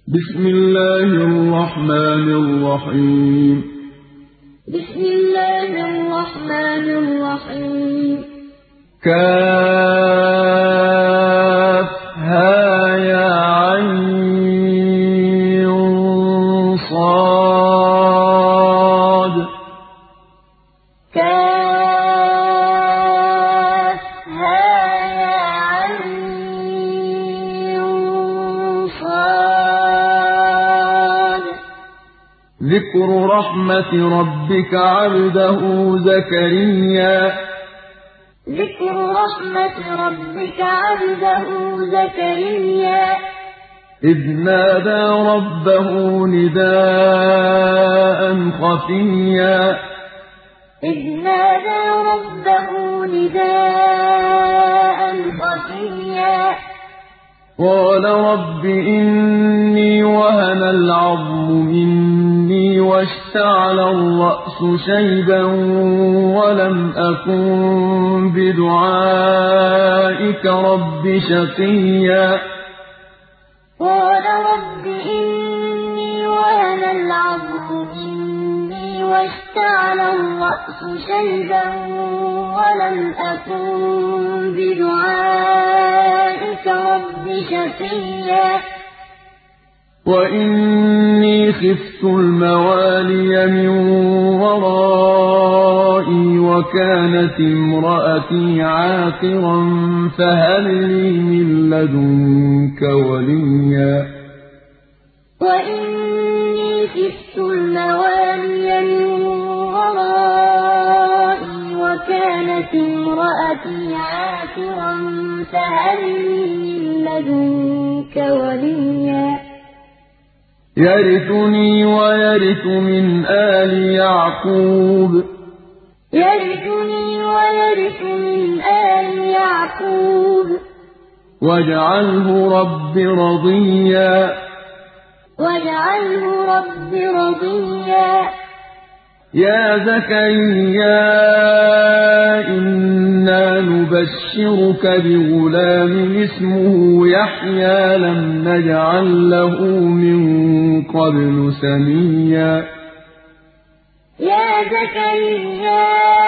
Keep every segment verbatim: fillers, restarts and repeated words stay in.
بسم الله الرحمن الرحيم. بسم الله الرحمن الرحيم. كافها يا عين صاد. كافها يا عين صاد. ذكر رحمة ربك عبده زكريا. ذكر رحمة ربك عبده زكريا إذ نادى ربه نداء خفيا. إذ نادى ربه نداء خفيا قال رب إني وهن العظم مني واشتعل الرأس شيبا ولم أكن بدعائك رب شقيا. قال رب إني وهن العظم مني واشتعل الرأس شيبا ولم أكن بدعائك رب شقيا. وإني خفت الموالي من ورائي وكانت امرأتي عاقرا فهل لي من لدنك وليا. وإني خفت الموالي من ورائي وكانت امرأتي عاقرا فهل لي من لدنك وليا. يرثني ويرث من آل يعقوب. يرثني ويرث من آل يعقوب. واجعله رب رضيا. واجعله رب رضيا. يا زكريا إنا نبشرك بغلام اسمه يحيى لم نجعل له من قبل سميا. يا زكريا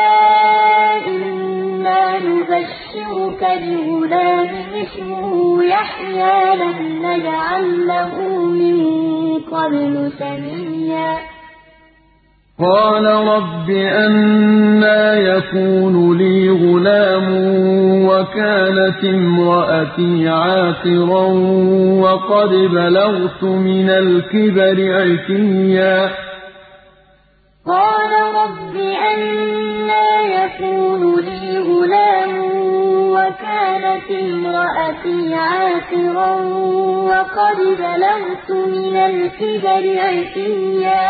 إنا نبشرك بغلام اسمه يحيى لم نجعل له من قبل سميا. قال رب أنى يكون لي غلام وكانت امرأتي عاقرا وقد بلغت من الكبر عتيا. قال رب أنى يكون لي غلام وكانت امرأتي عاقرا وقد بلغت من الكبر عتيا.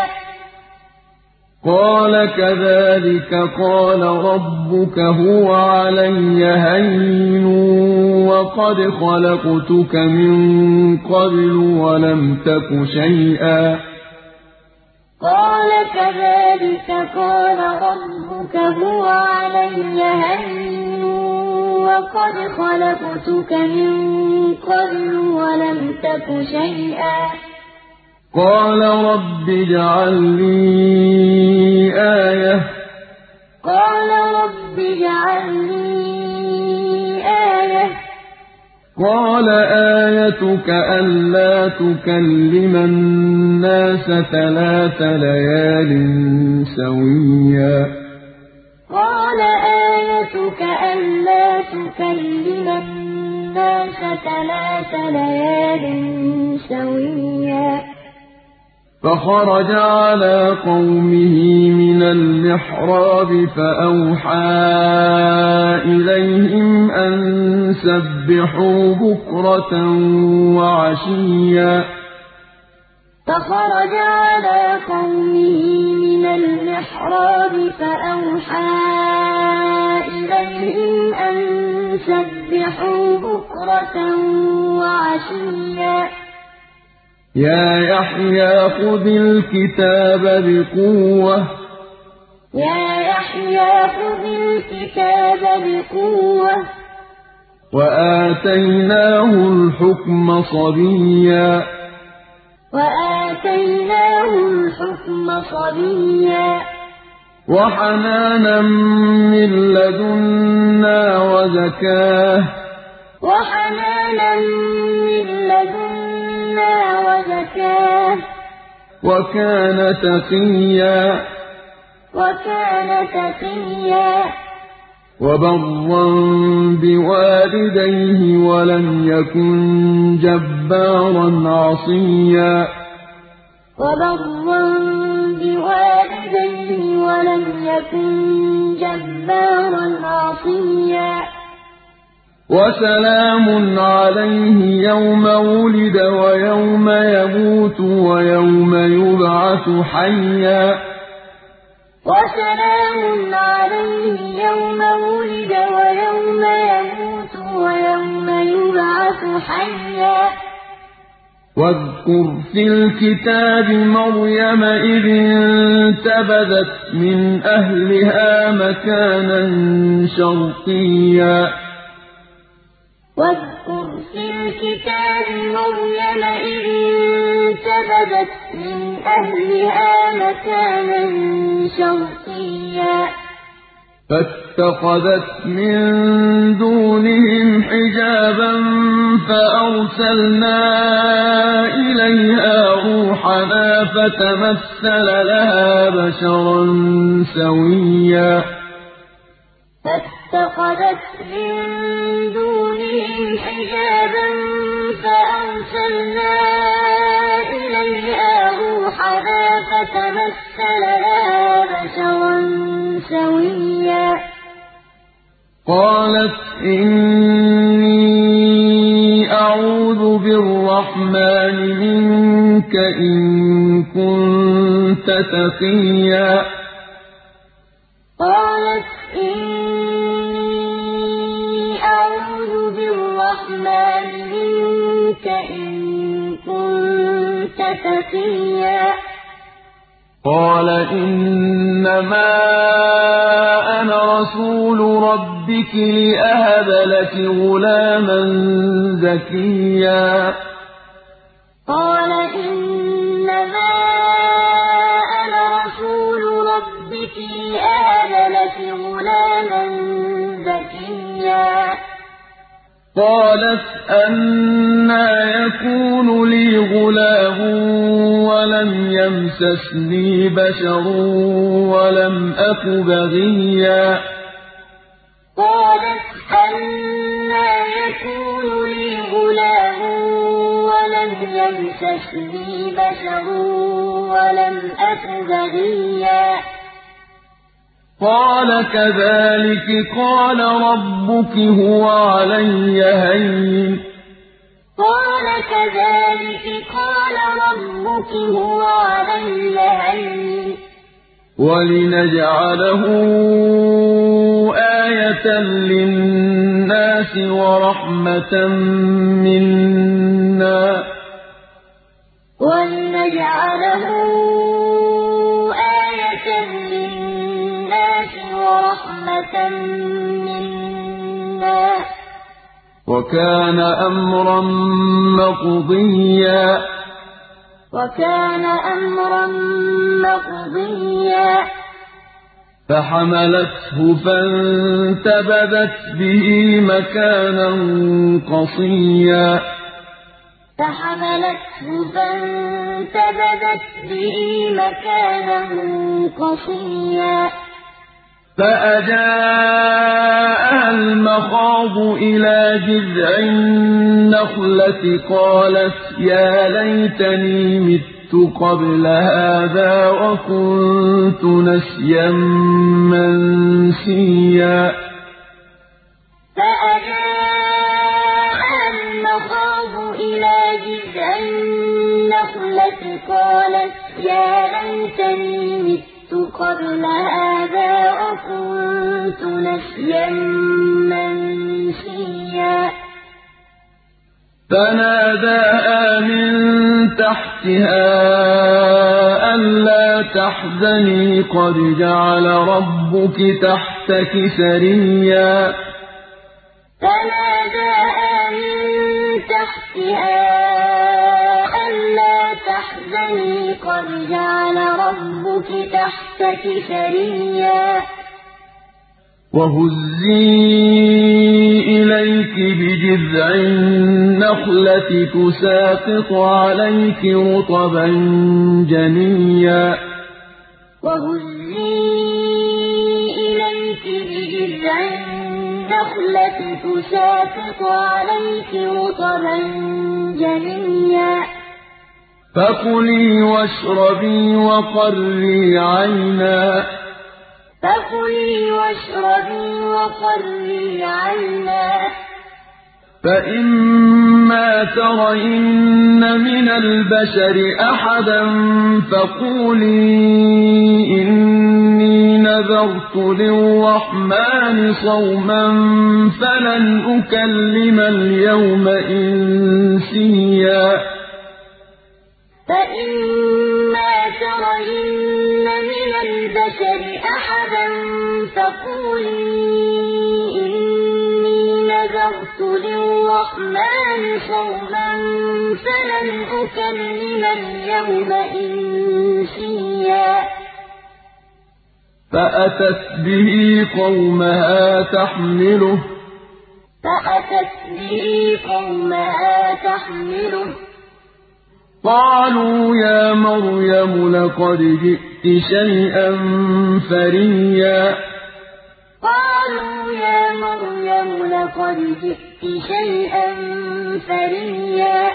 قال كذلك قال ربك هو علي هين وقد خلقتك من قبل ولم تك شيئا. قال كذلك قال ربك هو علي هين وقد خلقتك من قبل ولم تك شيئا. قال رب اجعل لي آية. قال رب اجعل لي آية. قال آيتك ألا تكلم الناس ثلاث ليال سويا. قال آيتك ألا تكلم الناس ثلاث ليال سويا. فخرج على قومه من المحراب فأوحى إليهم أن سبحوا بكرة وعشيا. فخرج على قومه من المحراب فأوحى إليهم أن سبحوا بكرة وعشيا. يا يحيى خذ الكتاب بقوة. يا يحيى خذ الكتاب بقوة. وآتيناه الحكم صبيا. الحكم صبيا وحنانا من لدنا وزكاة وحنانا من لدنا وزكاة وكان تقيا وكان تقيا وبرا بوالديه ولم يكن جبارا عصيا وبرا بوالديه ولم يكن جبارا عصيا وسلام عليه يوم ولد ويوم يموت ويوم يبعث حيا وسلام عليه يوم ولد ويوم يموت ويوم يبعث حيا واذكر في الكتاب مريم إذ انتبذت من أهلها مكانا شرقيا واذكر في الكتاب مريم إذ انتبذت من أهلها مكانا شرقيا فاتخذت من دونهم حجابا فأرسلنا إليها روحنا فتمثل لها بشرا سويا فاتخذت من دونهم حجابا فأرسلنا إليها روحنا فتمثل لها بشرا سويا قالت إني أعوذ بالرحمن منك إن كنت تقيا قالت إني أعوذ بالرحمن منك إن كنت تقيا قال إنما أنا رسول ربك لأهب لك غلاما زكيا قال إنما أنا رسول ربك لأهب لك غلاما زكيا قالت أنى يكون لي غلام ولم يمسسني بشر ولم أك بغيا قالت أنى يكون لي غلام ولم يمسسني بشر ولم أك بغيا قال كذلك قال ربك هو علي هين قال كذلك قال ربك هو علي هين ولنجعله آية للناس ورحمة منا ولنجعله آية للناس ورحمة منا وكان أمرا مقضيا وكان أمرا مقضيا فحملته فانتبذت به مكانا قصيا فحملته فانتبذت به مكانا قصيا فأجاءها المخاض إلى جذع النخلة قالت يا ليتني مت قبل هذا وكنت نسيا منسيا فأجاءها المخاض إلى جذع النخلة قالت يا ليتني مت قبل هذا وكنت نسيا منسيا فناداها من تحتها ألا تحزني قد جعل ربك تحتك سريا فناداها من تحتها ألا تحزني قد جعل ربك تحتك سريا وهزي إليك بجذع النخلة تساقط عليك رطبا جنيا وهزي إليك بجذع النخلة تساقط عليك رطبا جنيا فكلي واشربي وقري عينا فكلي واشربي وقري عينا فإما ترين من البشر أحدا فقولي إني نذرت للرحمن صوما فلن أكلم اليوم إنسيا فإما ترين من البشر أحدا فقولي إني نذرت للرحمن صوما فلن أكلم اليوم إنسيا فأتت به قومها تحمله فأتت به قومها تحمله قالوا يا مريم لقد جئت شيئا فريا قالوا يا مريم لقد جئت شيئا فريا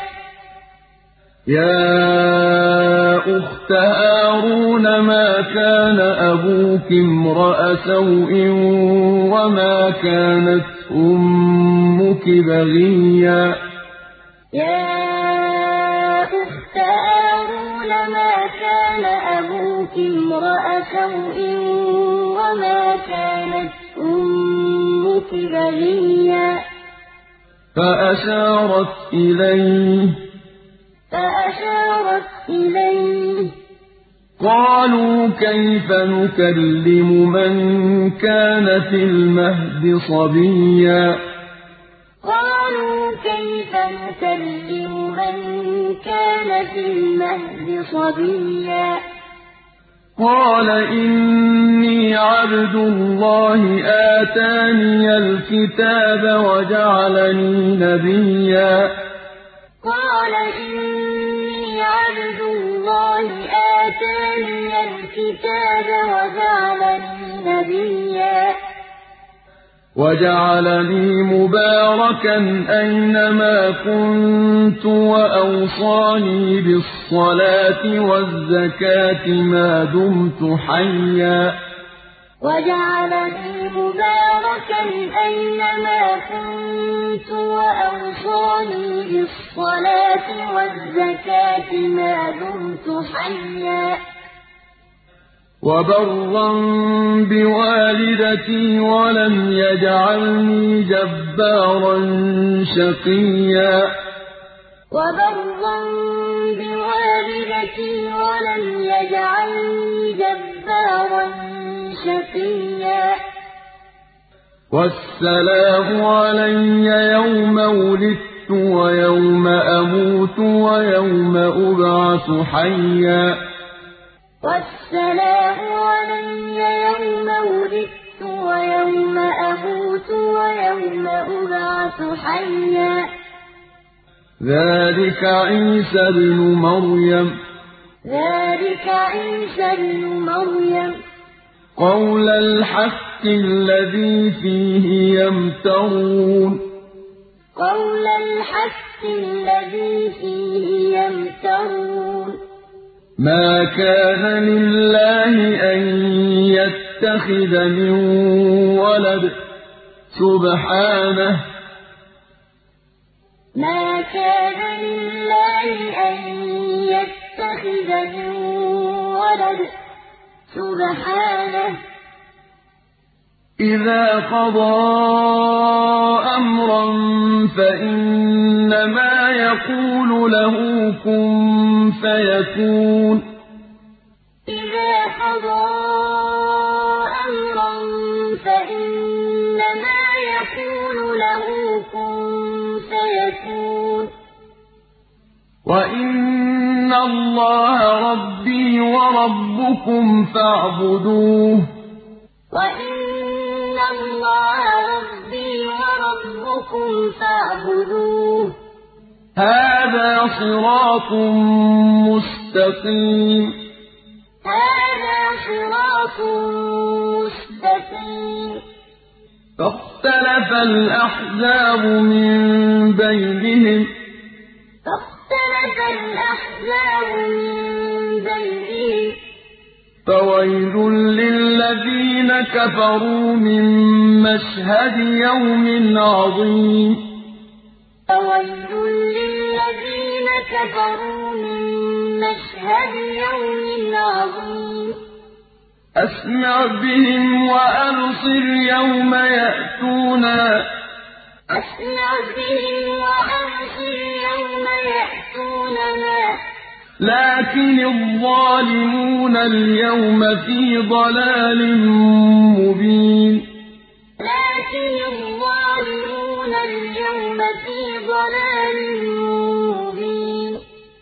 يا أخت هارون ما كان أبوك امرأ سوء وما كانت أمك بغيا يا أخت هارون ما كان أبوك امرأ سوء وما كانت أمك بغيا فأشارت إليه فأشارت إليه قالوا كيف نكلم من كان في المهد صبيا قالوا كيف نكلم من كان في المهد صبيا قال إني عبد الله آتاني الكتاب وجعلني نبيا قال إني عبد الله آتاني الكتاب وجعلني نبيا وجعلني مباركا أينما كنت وأوصاني بالصلاة والزكاة ما دمت حيا وجعلني مباركا أينما كنت وأوصاني بالصلاة والزكاة ما دمت حيا وبرا بوالدتي ولم يجعلني جبارا شقيا وبرا بوالدتي ولم يجعلني جبارا شقيا والسلام علي يوم ولدت ويوم أموت ويوم أبعث حيا والسلام علي يوم ولدت ويوم أموت ويوم أبعث حيا ذلك عيسى ابن مريم ذلك عيسى ابن مريم قول الحق الذي فيه يمترون قول الحق الذي فيه يمترون ما كان لله أن يتخذ من ولد سبحانه ما كان لله أن يتخذ من ولد سبحانه إذا قضى أمرا فإنما يقول له كن فيكون إذا قضى أمرا فإنما يقول له كن فيكون وإن وَإِنَّ اللَّهَ رَبِّي وَرَبُّكُمْ فَاعْبُدُوهُ وَإِنَّ اللَّهَ رَبِّي وَرَبُّكُمْ فَاعْبُدُوهُ هَٰذَا صِرَاطٌ مُّسْتَقِيمٌ هَٰذَا صِرَاطٌ مُّسْتَقِيمٌ فَاخْتَلَفَ الْأَحْزَابُ مِن بَيْنِهِمْ ۖ فَاخْتَلَفَ الْأَحْزَابُ مِن بَيْنِهِمْ ۖ فَوَيْلٌ لِّلَّذِينَ كَفَرُوا مِن مَّشْهَدِ يَوْمٍ عَظِيمٍ فَوَيْلٌ لِّلَّذِينَ كَفَرُوا مِن مَّشْهَدِ يَوْمٍ عَظِيمٍ أَسْمِعْ بِهِمْ وَأَبْصِرْ يَوْمَ يَأْتُونَنَا ۖ أَسْمِعْ بِهِمْ وَأَبْصِرْ يَوْمَ يَأْتُونَنَا ۖ لَٰكِنِ الظَّالِمُونَ الْيَوْمَ فِي ضَلَالٍ مُّبِينٍ لَٰكِنِ الظَّالِمُونَ الْيَوْمَ فِي ضَلَالٍ مُّبِينٍ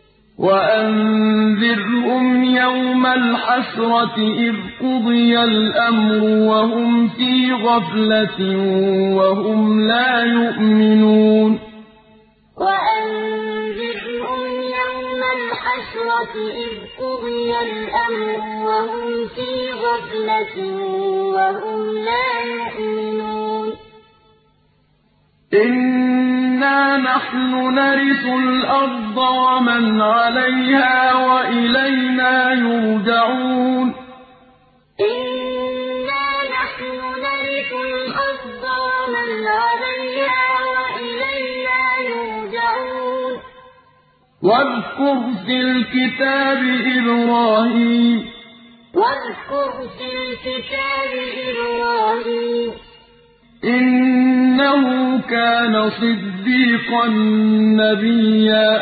وَأَنذِرْهُمْ يَوْمَ الْحَسْرَةِ إِذْ قُضِيَ الْأَمْرُ وَهُمْ فِي غَفْلَةٍ وَهُمْ لَا يُؤْمِنُونَ وَأَنذِرْهُمْ يَوْمَ الْحَسْرَةِ إِذْ قُضِيَ الْأَمْرُ وَهُمْ فِي غَفْلَةٍ وَهُمْ لَا يُؤْمِنُونَ إِنَّا نَحْنُ نَرِثُ الْأَرْضَ وَمَنْ عَلَيْهَا وَإِلَيْنَا يُرْجَعُونَ إِنَّا نَحْنُ نَرِثُ الْأَرْضَ وَمَنْ عَلَيْهَا وَإِلَيْنَا يُرْجَعُونَ وَاذْكُرْ فِي الْكِتَابِ إِبْرَاهِيمَ وَاذْكُرْ فِي الْكِتَابِ إِبْرَاهِيمَ إِنَّهُ كَانَ صِدِّيقًا نَّبِيًّا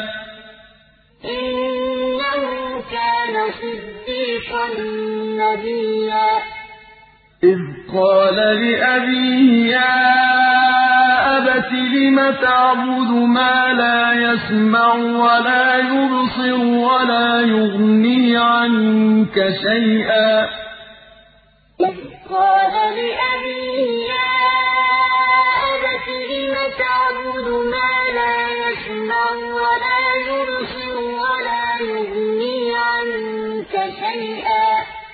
إِنَّهُ كَانَ صِدِّيقًا نَّبِيًّا إِذْ قَالَ لِأَبِيهِ يَا أَبَتِ لِمَ تَعْبُدُ مَا لَا يَسْمَعُ وَلَا يُبْصِرُ وَلَا يُغْنِي عَنكَ شَيْئًا إِذْ قَالَ لِأَبِيهِ يَا أَبَتِ لِمَ تَعْبُدُ مَا لَا يَسْمَعُ وَلَا يُبْصِرُ وَلَا يُغْنِي عَنكَ شَيْئًا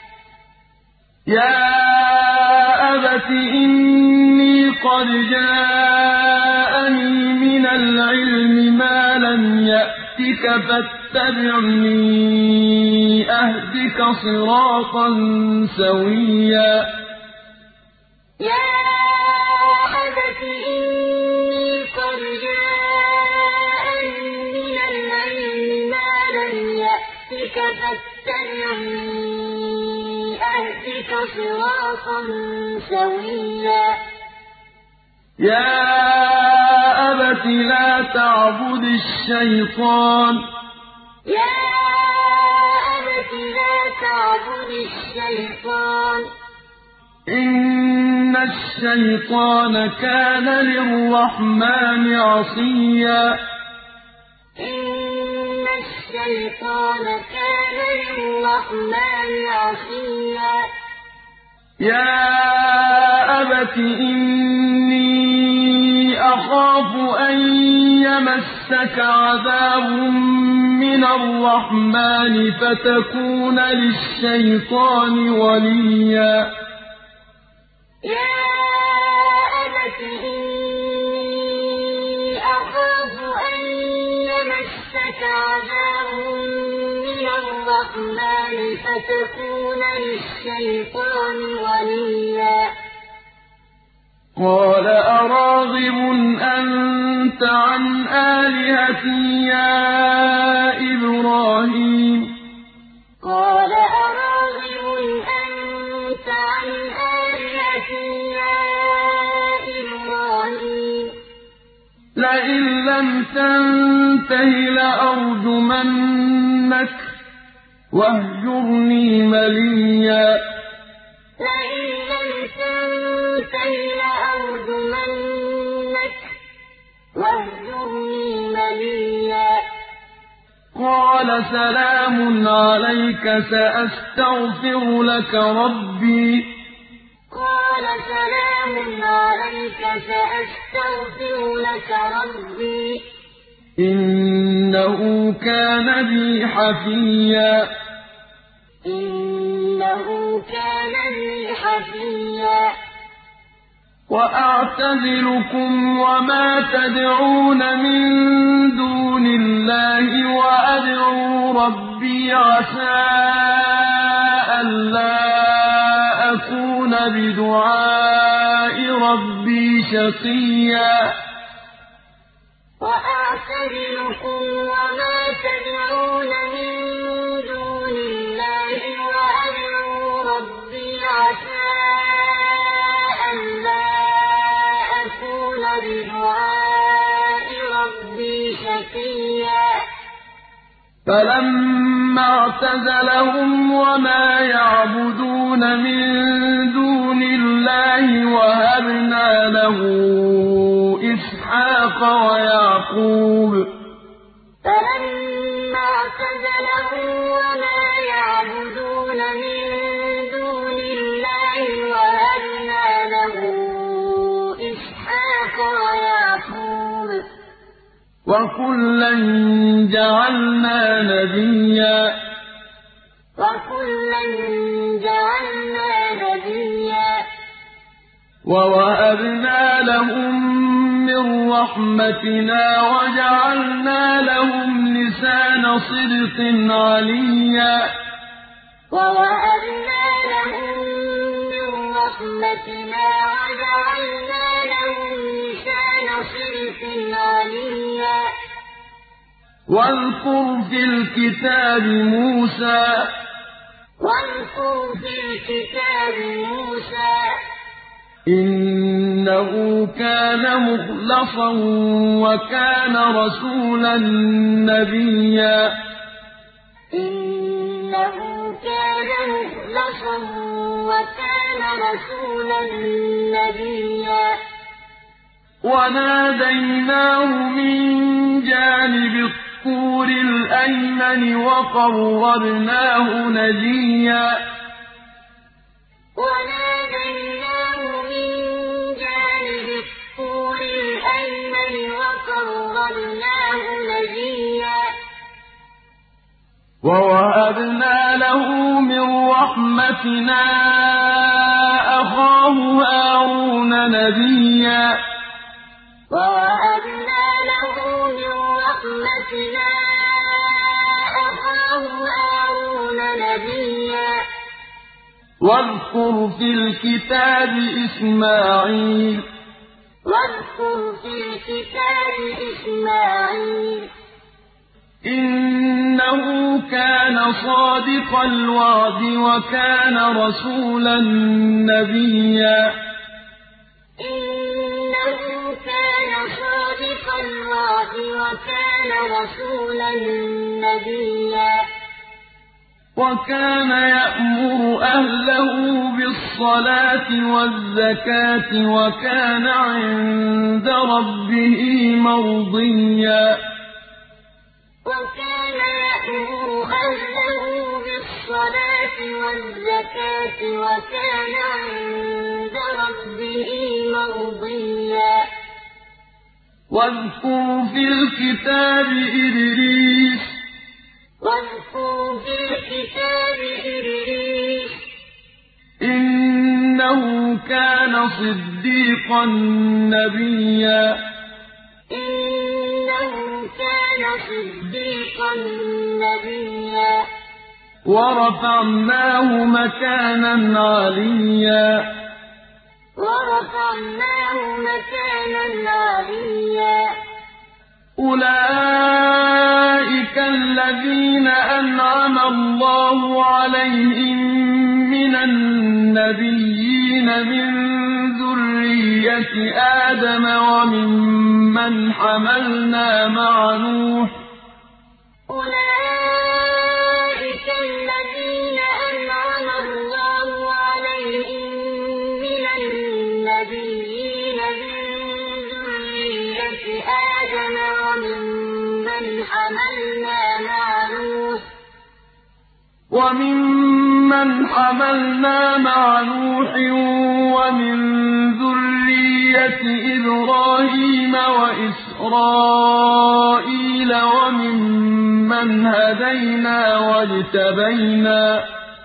يَا أَبَتِ إِنِّي قَدْ جَاءَنِي مِنَ الْعِلْمِ مَا لَمْ يَأْتِكَ فَاتَّبِعْنِي أَهْدِكَ صِرَاطًا سَوِيًّا يَا أَبَتِ إِنِّي قَدْ جَاءَنِي مِنَ الْعِلْمِ مَا لَمْ يَأْتِكَ فَاتَّبِعْنِي أَهْدِكَ صِرَاطًا سَوِيًّا يَا أَبَتِ لَا تَعْبُدِ الشَّيْطَانَ يَا أَبَتِ لَا تَعْبُدِ الشَّيْطَانَ إِنَّ الشَّيْطَانَ كَانَ لِلرَّحْمَٰنِ عَصِيًّا إِنَّ الشَّيْطَانَ كَانَ لِلرَّحْمَٰنِ عَصِيًّا يَا أَبَتِ إِنِّي أَخَافُ أَن يَمَسَّكَ عَذَابٌ مِّنَ الرَّحْمَٰنِ فَتَكُونَ لِلشَّيْطَانِ وَلِيًّا يَا أَبَتِ إِنِّي أَخَافُ أَن يَمَسَّكَ عَذَابٌ مِّنَ الرَّحْمَٰنِ فَتَكُونَ لِلشَّيْطَانِ وَلِيًّا قَالَ أَرَاغِبٌ أَنتَ عَنْ آلِهَتِي يَا إِبْرَاهِيمُ قَالَ أَرَاغِبٌ أَنتَ عَنْ آلِهَتِي يَا إِبْرَاهِيمُ لَئِن لَّمْ تَنتَهِ لَأَرْجُمَنَّكَ وَاهْجُرْنِي مَلِيًّا لَئِن لَّمْ تَنتَهِ لَأَرْجُمَنَّكَ وَاهْجُرْنِي مَلِيًّا قَالَ سَلَامٌ عَلَيْكَ سَأَسْتَغْفِرُ لَكَ رَبِّي قَالَ سَلَامٌ عَلَيْكَ سَأَسْتَغْفِرُ لَكَ رَبِّي إِنَّهُ كَانَ بِي حَفِيًّا إِنَّهُ كَانَ بِي حَفِيًّا وَأَعْتَزِلُكُمْ وَمَا تَدْعُونَ مِن دُونِ اللَّهِ وَأَدْعُو رَبِّي عَسَىٰ أَلَّا أَكُونَ بِدُعَاءِ رَبِّي شَقِيًّا وَأَعْتَزِلُكُمْ وَمَا تَدْعُونَ مِن دُونِ اللَّهِ وَأَدْعُو رَبِّي عَسَىٰ أَلَّا أَكُونَ بِدُعَاءِ رَبِّي شَقِيًّا فَلَمَّا اعْتَزَلَهُمْ وَمَا يَعْبُدُونَ مِن دُونِ اللَّهِ وَهَبْنَا لَهُ إِسْحَاقَ وَيَعْقُوبَ فَلَمَّا اعْتَزَلَهُمْ وَمَا يَعْبُدُونَ مِن دُونِ اللَّهِ وَهَبْنَا لَهُ إِسْحَاقَ وَيَعْقُوبَ وَكُلًّا جَعَلْنَا نَبِيًّا وَكُلًّا جَعَلْنَا نَبِيًّا وَوَهَبْنَا لَهُم مِّن رَّحْمَتِنَا وَجَعَلْنَا لَهُمْ لِسَانَ صِدْقٍ عَلِيًّا وَوَهَبْنَا لَهُم مِّن رَّحْمَتِنَا وَجَعَلْنَا لَهُمْ لِسَانَ صِدْقٍ عَلِيًّا وَاذْكُرْ فِي الْكِتَابِ مُوسَىٰ وَاذْكُرْ فِي الْكِتَابِ مُوسَىٰ إِنَّهُ كَانَ مُخْلَصًا وَكَانَ رَسُولًا نَّبِيًّا إِنَّهُ كَانَ مُخْلَصًا وَكَانَ رَسُولًا نَّبِيًّا وَنَادَيْنَاهُ مِن جَانِبِ الطُّورِ الْأَيْمَنِ وَقَرَّبْنَاهُ نَجِيًّا وَنَادَيْنَاهُ مِن جَانِبِ الطُّورِ الْأَيْمَنِ وَقَرَّبْنَاهُ نَجِيًّا وَوَهَبْنَا لَهُ مِن رَّحْمَتِنَا أَخَاهُ هَارُونَ نَبِيًّا وَوَهَبْنَا لَهُ مِن رَّحْمَتِنَا أَخَاهُ هَارُونَ نَبِيًّا وَاذْكُرْ فِي الْكِتَابِ إِسْمَاعِيلَ وَاذْكُرْ فِي الْكِتَابِ إِسْمَاعِيلَ إِنَّهُ كَانَ صَادِقَ الْوَعْدِ وَكَانَ رَسُولًا نَّبِيًّا إِنَّهُ كَانَ صَادِقَ الْوَعْدِ وَكَانَ رَسُولًا نَّبِيًّا وَكَانَ يَأْمُرُ أَهْلَهُ بِالصَّلَاةِ وَالزَّكَاةِ وَكَانَ عِندَ رَبِّهِ مَرْضِيًّا وَكَانَ يَأْمُرُ أَهْلَهُ بِالصَّلَاةِ وَالزَّكَاةِ وَكَانَ عِندَ رَبِّهِ مَرْضِيًّا وَاذْكُرْ فِي الْكِتَابِ إِدْرِيسَ وَاذْكُرْ فِي الْكِتَابِ إِدْرِيسَ إِنَّهُ كَانَ صِدِّيقًا نَّبِيًّا إِنَّهُ كَانَ صِدِّيقًا نَّبِيًّا وَرَفَعْنَاهُ مَكَانًا عَلِيًّا وَرَفَعْنَاهُ مَكَانًا عَلِيًّا أُولَٰئِكَ الَّذِينَ أَنْعَمَ اللَّهُ عَلَيْهِم مِّنَ النَّبِيِّينَ مِن ذُرِّيَّةِ آدَمَ وَمِمَّنْ حَمَلْنَا مَعَ نُوحٍ ۚ أُولَٰئِكَ الَّذِينَ أَنْعَمَ اللَّهُ عَلَيْهِم مِّنَ النَّبِيِّينَ مِن ذُرِّيَّةِ آدَمَ وَمِمَّنْ حَمَلْنَا مَعَ وَمِمَّنْ حَمَلْنَا مَعَ نُوحٍ وَمِن ذُرِّيَّةِ إِبْرَاهِيمَ وَإِسْرَائِيلَ وَمِمَّنْ هَدَيْنَا وَاجْتَبَيْنَا ۚ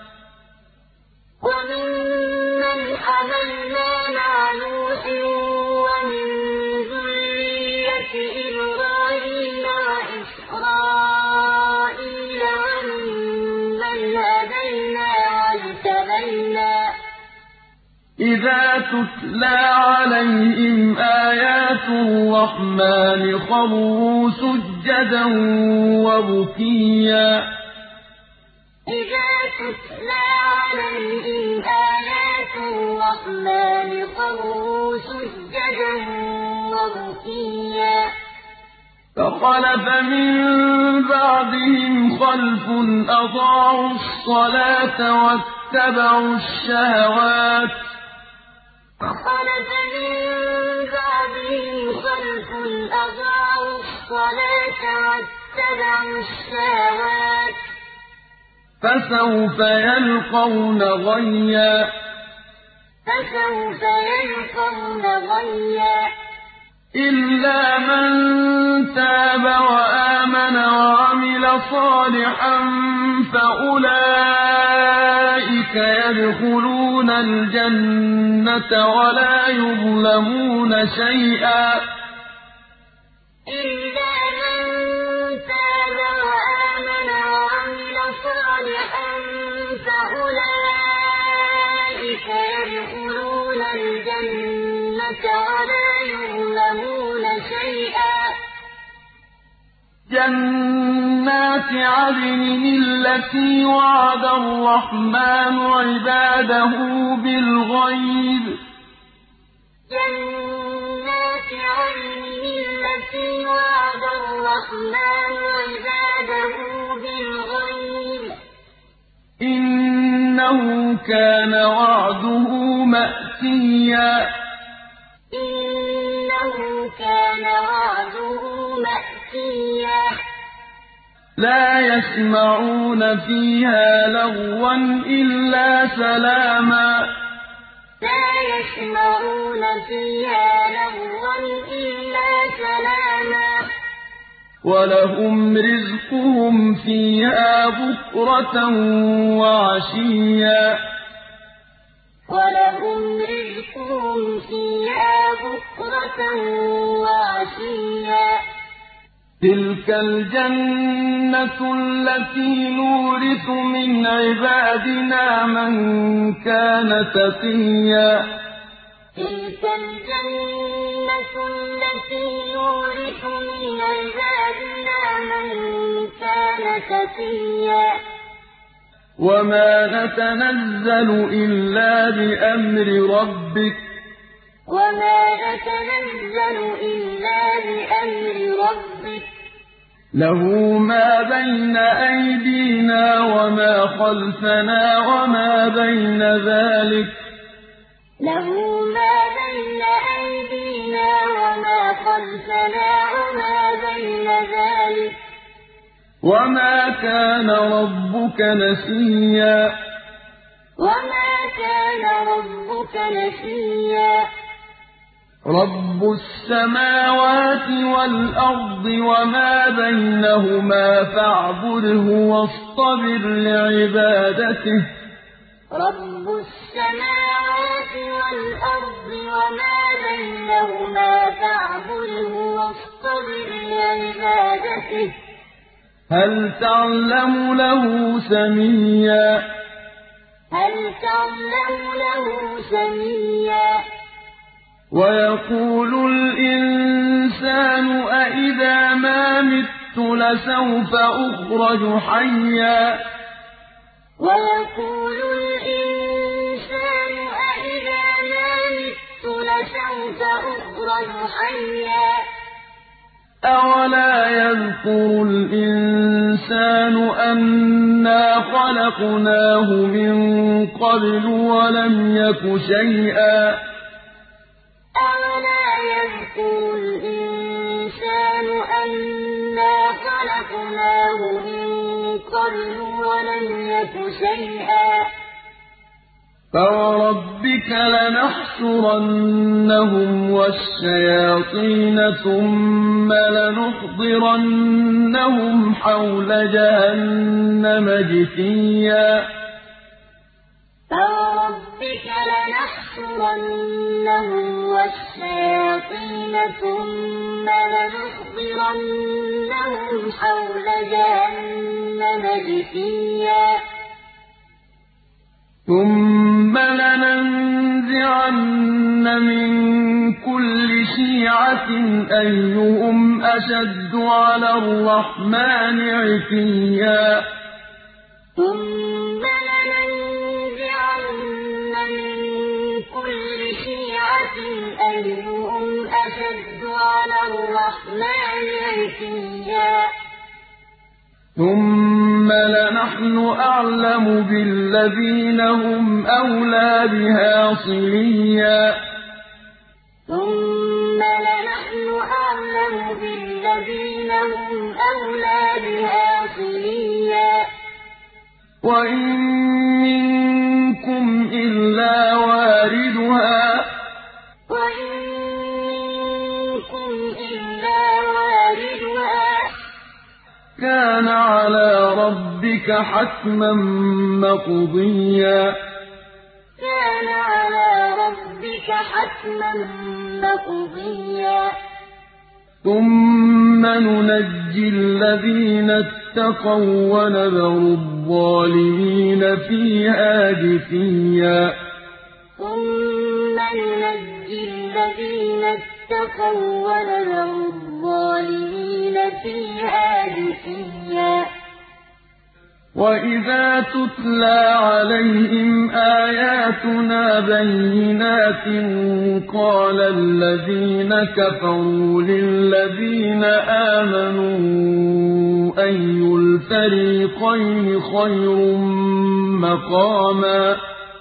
إِذَا تُتْلَىٰ عَلَيْهِمْ آيَاتُ الرَّحْمَٰنِ خَرُّوا سُجَّدًا وَبُكِيًّا إِذَا تُتْلَىٰ عَلَيْهِمْ آيَاتُ الرَّحْمَٰنِ خَرُّوا سُجَّدًا وَبُكِيًّا فَخَلَفَ مِن بَعْدِهِمْ خَلْفٌ أَضَاعُوا الصَّلَاةَ وَاتَّبَعُوا الشَّهَوَاتِ ۖ فَسَوْفَ يَلْقَوْنَ غَيًّا إِلَّا مَن تَابَ وَآمَنَ وَعَمِلَ صَالِحًا فَأُولَٰئِكَ يَدْخُلُونَ الْجَنَّةَ وَلَا يُظْلَمُونَ شَيْئًا جَنَّاتِ عَدْنٍ الَّتِي وَعَدَ الرَّحْمَٰنُ عِبَادَهُ بِالْغَيْبِ ۚ إِنَّهُ كَانَ وَعْدُهُ مَأْتِيًّا لَّا يَسْمَعُونَ فِيهَا لَغْوًا إِلَّا سَلَامًا وَلَهُمْ رِزْقُهُمْ فِيهَا بُكْرَةً وَعَشِيًّا تِلْكَ الْجَنَّةُ الَّتِي نُورِثُ مِنْ عِبَادِنَا مَن كَانَ تَقِيًّا وَمَا نَتَنَزَّلُ إِلَّا بِأَمْرِ رَبِّكَ ۖ لَهُ مَا بَيْنَ أَيْدِينَا وَمَا خَلْفَنَا وَمَا بَيْنَ ذَٰلِكَ ۚ وَمَا كَانَ رَبُّكَ نَسِيًّا رَّبُّ السَّمَاوَاتِ وَالْأَرْضِ وَمَا بَيْنَهُمَا فَاعْبُدْهُ وَاصْطَبِرْ لِعِبَادَتِهِ ۚ هَلْ تَعْلَمُ لَهُ سَمِيًّا وَيَقُولُ الْإِنسَانُ أَإِذَا مَا مِتُّ لَسَوْفَ أُخْرَجُ حَيًّا أَوَلَا يَذْكُرُ الْإِنسَانُ أَنَّا خَلَقْنَاهُ مِن قَبْلُ وَلَمْ يَكُ شَيْئًا يملك شيئا فوربك لنحشرنهم والشياطين ثم لنحضرنهم حول جهنم جثيا فوربك لنحشرنهم والشياطين ثم لنحضرنهم حول جهنم جثيا ثم لننزعن من كل شيعة أيهم أشد على الرحمن عتيا ثم لننزعن من كل شيعة أيهم أشد على الرحمن عتيا ثم لنحن أعلم بالذين هم أولى بها صليا ثم لنحن أعلم بالذين هم أولى بها صليا وإن منكم إلا واردها وإن منكم إلا واردها كان على ربك حتما مقضيا كان على ربك حتما مقضيا ثم ننجي الذين اتقوا ونذر الظالمين فيها جثيا ثم ننجي الذين اتقوا ونذر الظالمين فيها جثيا وإذا تتلى عليهم آياتنا بينات قال الذين كفروا للذين آمنوا أي الفريقين خير مقاما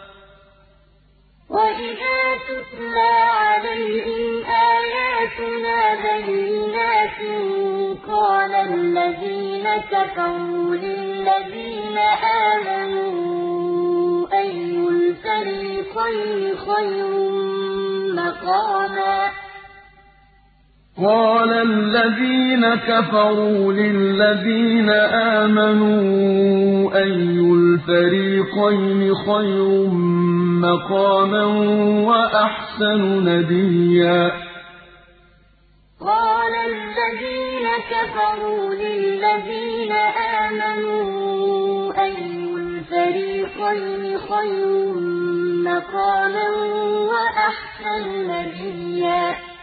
وإذا تتلى عليهم آياتنا بينات قال الذين كفروا للذين آمنوا أي الفريقين خير مقاما قال الذين كفروا للذين آمنوا أي الفريقين خير مقاما وأحسن نديا قال الذين كفروا للذين آمنوا أي الفريقين خير مقاما وأحسن نديا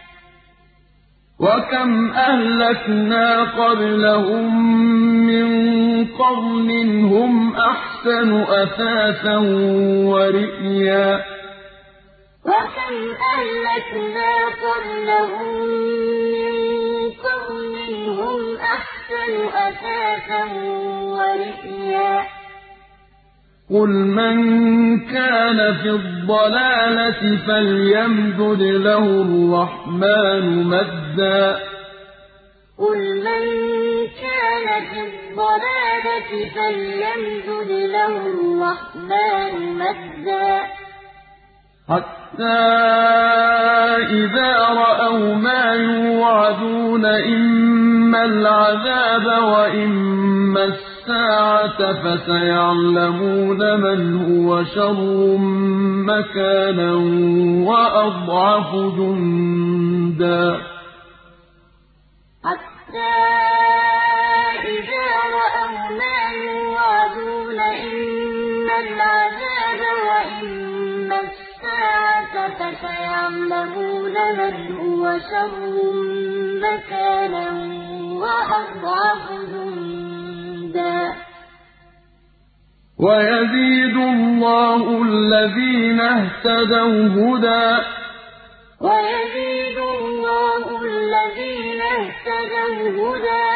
وكم أهلكنا قبلهم من قرن هم أحسن أثاثا ورئيا وكم أهلكنا قبلهم من قرن هم أحسن أثاثا ورئيا قل من كان في الضلالة فليمدد له الرحمن مدا قل من كان في الضلالة فليمدد له الرحمن مدا حتى إذا رأوا ما يوعدون إما العذاب وإما الساعة فسيعلمون من هو شر مكانا وأضعف جندا حتى إذا رأوا ما يوعدون إما العذاب وإما الساعة فسيعلمون من هو شر مكانا وأضعف جندا ويزيد الله الذين اهتدوا هدى ويزيد الله الذين اهتدوا هدى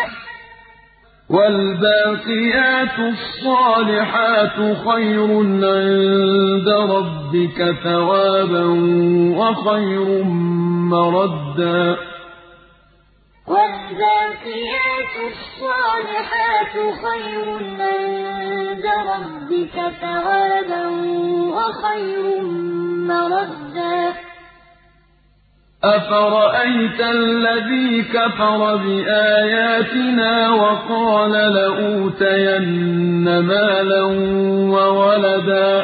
والباقيات الصالحات خير عند ربك ثوابا وخير مردا وَالْبَاقِيَاتُ الصَّالِحَاتُ خَيْرٌ عِندَ رَبِّكَ ثَوَابًا وَخَيْرٌ مَّرَدًّا أَفَرَأَيْتَ الَّذِي كَفَرَ بِآيَاتِنَا وَقَالَ لَأُوتَيَنَّ مَالًا وَوَلَدًا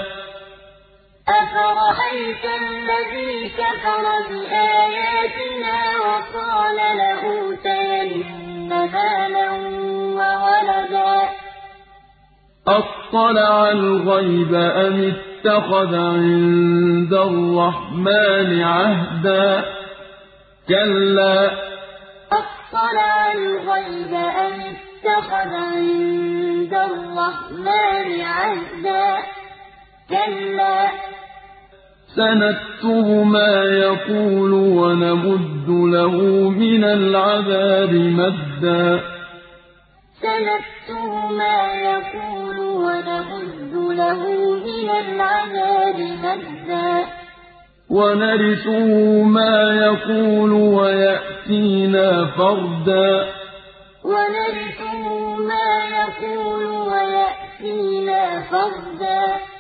أَفَرَأَيْتَ الَّذِي كَفَرَ بِآيَاتِنَا وَقَالَ لَأُوتَيَنَّ مَالًا وَوَلَدًا أَطَّلَعَ الْغَيْبَ أَمِ اتَّخَذَ عِندَ الرَّحْمَٰنِ عَهْدًا كَلَّا أَطَّلَعَ الْغَيْبَ أَمِ اتَّخَذَ عِندَ الرَّحْمَٰنِ عَهْدًا كَلَّا سَنَكْتُبُ مَا يَقُولُ وَنَمُدُّ لَهُ مِنَ الْعَذَابِ مَدًّا سَنَكْتُبُ مَا يَقُولُ وَنَمُدُّ لَهُ مِنَ الْعَذَابِ مَدًّا وَنَرِثُهُ مَا يَقُولُ وَيَأْتِينَا فَرْدًا وَنَرِثُهُ مَا يَقُولُ وَيَأْتِينَا فَرْدًا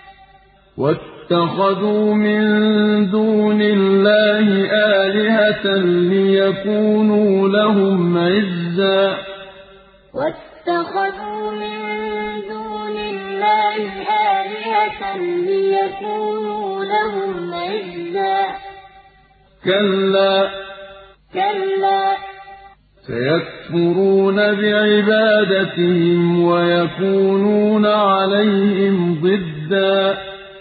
وَاتَّخَذُوا مِن دُونِ اللَّهِ آلِهَةً لِّيَكُونُوا لَهُمْ عِزًّا وَاتَّخَذُوا مِن دُونِ اللَّهِ آلِهَةً لِّيَكُونُوا لَهُمْ عِزًّا كَلَّا كَلَّا سَيَكْفُرُونَ بِعِبَادَتِهِمْ وَيَكُونُونَ عَلَيْهِمْ ضِدًّا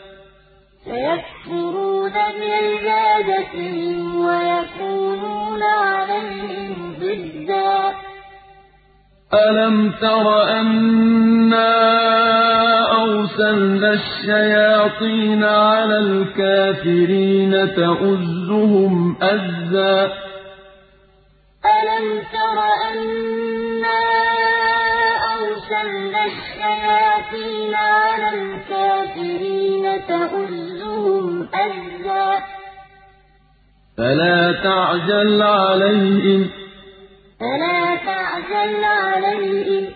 سَيَكْفُرُونَ بِعِبَادَتِهِمْ وَيَكُونُونَ عَلَيْهِمْ ضِدًّا أَلَمْ تَرَ أَنَّا أَرْسَلْنَا الشَّيَاطِينَ عَلَى الْكَافِرِينَ تَؤُزُّهُمْ أَزًّا أَلَمْ تَرَ أَنَّا أَرْسَلْنَا الشَّيَاطِينَ عَلَى الْكَافِرِينَ تَؤُزُّهُمْ أَزًّا فَلَا تَعْجَلْ عَلَيْهِمْ فَلَا تَعْجَلْ عَلَيْهِمْ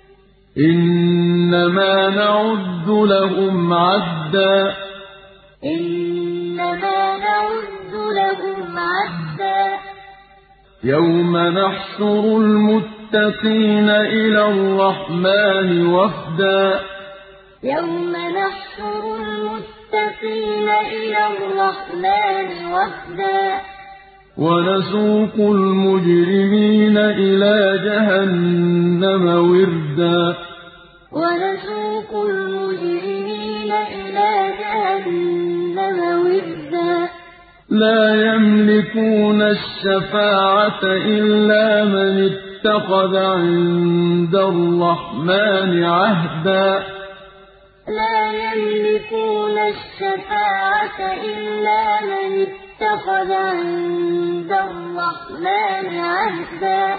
إِنَّمَا نَعُدُّ لَهُمْ عَدًّا إِنَّمَا نَعُدُّ لَهُمْ عَدًّا يَوْمَ نَحْشُرُ الْمُتَّقِينَ إِلَى الرَّحْمَٰنِ وَفْدًا يَوْمَ نَحْشُرُ الْمُتَّقِينَ إِلَى الرَّحْمَٰنِ وَفْدًا وَنَسُوقُ الْمُجْرِمِينَ إِلَىٰ جَهَنَّمَ وِرْدًا وَنَسُوقُ الْمُجْرِمِينَ إِلَىٰ جَهَنَّمَ وِرْدًا لَّا يَمْلِكُونَ الشَّفَاعَةَ إِلَّا مَنِ اتَّخَذَ عِندَ الرَّحْمَٰنِ عَهْدًا لَّا يَمْلِكُونَ الشَّفَاعَةَ إِلَّا مَنِ اتَّخَذَ عِندَ الرَّحْمَٰنِ عَهْدًا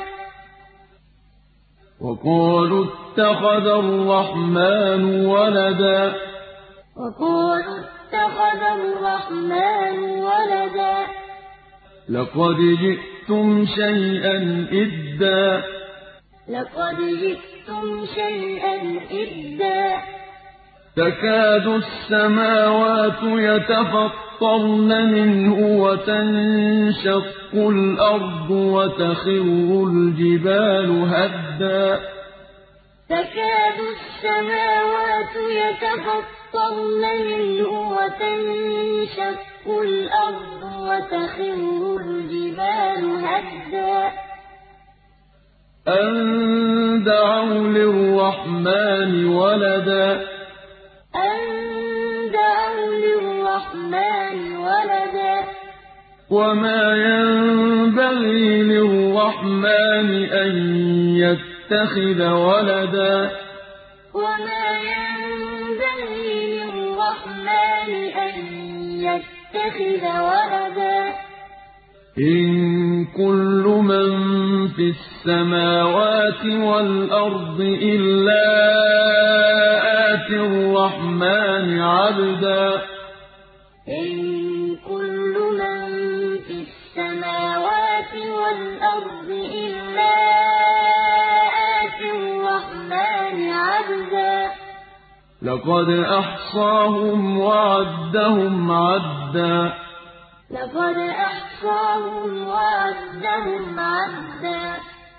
وَقَالُوا اتَّخَذَ الرَّحْمَٰنُ وَلَدًا وَقَالُوا اتَّخَذَ الرَّحْمَٰنُ وَلَدًا لَّقَدْ جِئْتُمْ شَيْئًا إِدًّا لَّقَدْ جِئْتُمْ شَيْئًا إِدًّا تَكَادُ السَّمَاوَاتُ يَتَفَطَّرْنَ مِنْهُ وَتَنشَقُّ الْأَرْضُ وَتَخِرُّ الْجِبَالُ هَدًّا تَكَادُ السَّمَاوَاتُ يَتَفَطَّرْنَ مِنْهُ وَتَنشَقُّ الْأَرْضُ وَتَخِرُّ الْجِبَالُ هَدًّا أَن دَعَوْا لِلرَّحْمَٰنِ وَلَدًا أَن دَعَوْا لِلرَّحْمَٰنِ وَلَدًا وَمَا يَنبَغِي لِلرَّحْمَٰنِ أَن يَتَّخِذَ وَلَدًا وَمَا يَنبَغِي لِلرَّحْمَٰنِ أَن يَتَّخِذَ وَلَدًا إِن كُلُّ مَن فِي السَّمَاوَاتِ وَالْأَرْضِ إِلَّا آتِي الرَّحْمَٰنِ عَبْدًا إِن كُلُّ مَن فِي السَّمَاوَاتِ وَالْأَرْضِ إِلَّا آتِي الرَّحْمَٰنِ عَبْدًا لقد أحصاهم وعدهم عدا لقد أحصاهم وعدهم عدا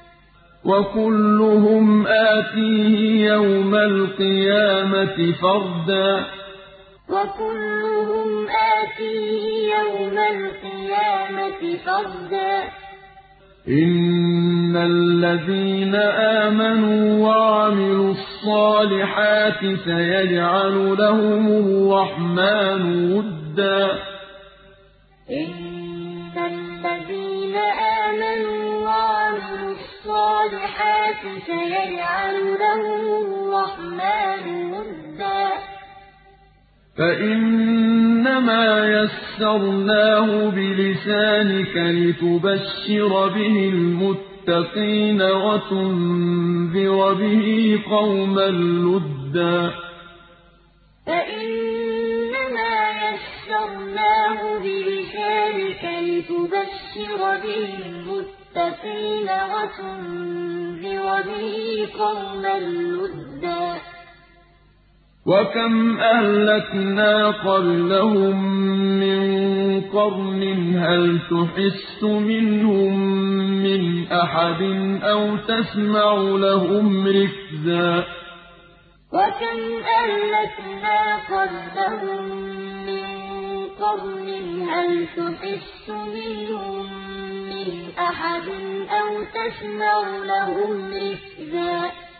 وكلهم آتيه يوم القيامة فردا وكلهم آتيه يوم القيامة فردا إن الذين آمنوا وعملوا الصالحات سيجعل لهم الرحمن ودا إن الذين آمنوا وعملوا الصالحات سيجعل لهم الرحمن ودا فإنما يسرناه بلسانك لتبشر به المتقين وتنذر به قوما لدا فإنما يسرناه بلسانك لتبشر به المتقين وتنذر به قوما لدا وكم أهلكنا قبلهم من قرن هل تحس منهم من أحد أو تسمع لهم ركزا وكم أهلكنا قبلهم من قرن هل تحس منهم من أحد أو تسمع لهم ركزا